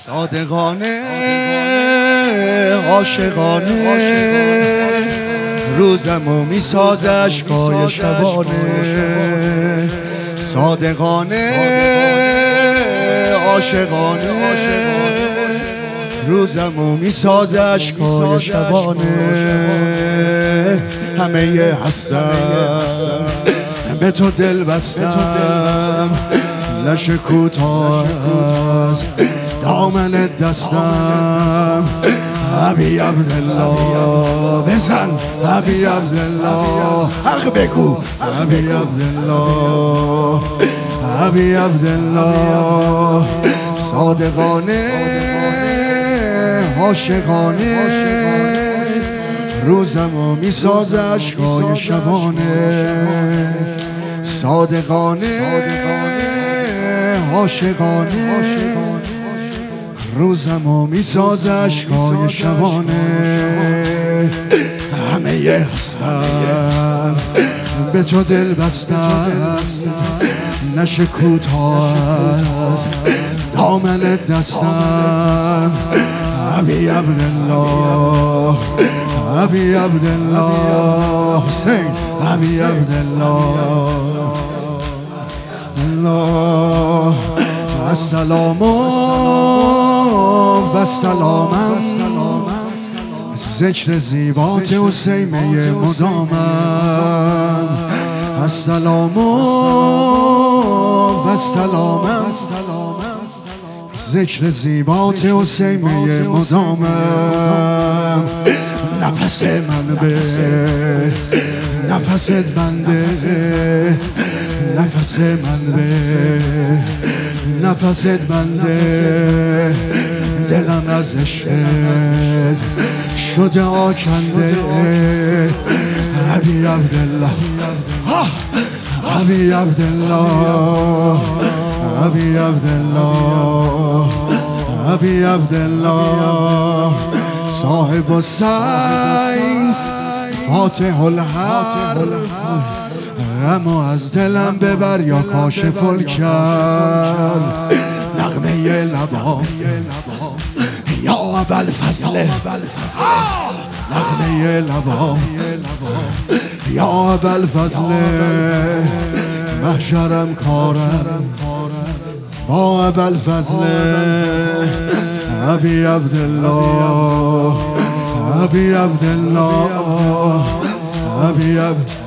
صادقانه عاشقانه روزمو میسازه اشکای شبانه. صادقانه عاشقانه روزمو میسازه اشکای شبانه. همه هستم به تو دل بستم، لش کوتاه از دامن دستم. ابی عبدالله بزن، ابی عبدالله حق بگو، ابی عبدالله، ابی عبدالله. صادقانه عاشقانه روزمو میسازه اشکای شبانه. صادقانه عاشقانه روزمو میسازه اشکای شبانه. همه هستم به تو دل بستم، نشه کوتاه از دامن دستم. ابی عبدالله، ابی عبدالله حسین، ابی عبدالله. الله السلام و سلامم، ذکر زیبات حسینه مدامم. السلام و سلامم، ذکر زیبات حسینه مدامم. نفس من به نفست بنده، نفس من به نفست بنده. دلم از عشقت شده آکنده. ابی عبدالله، ابی عبدالله، ابی عبدالله، ابی عبدالله. صاحب السیف فاتح الحرب، غمو از دلم ببر یا کاشف الکرب. نغمه لبام یا ابوالفضل، نغمه لبام یا ابوالفضل. محشرم کارم با ابوالفضل. ابی عبدالله، ابی عبدالله، ابی عبدالله.